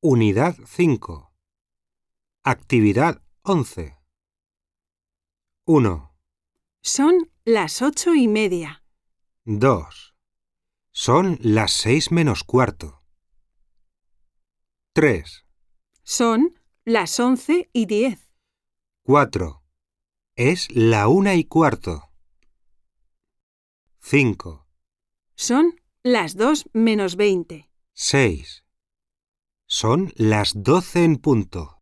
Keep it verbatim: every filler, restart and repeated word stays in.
Unidad cinco. Actividad once. uno. Son las ocho y media. dos. Son las seis menos cuarto. tres. Son las once y diez. cuatro. Es la una y cuarto. cinco. Son las dos menos veinte. seis. Son las doce en punto.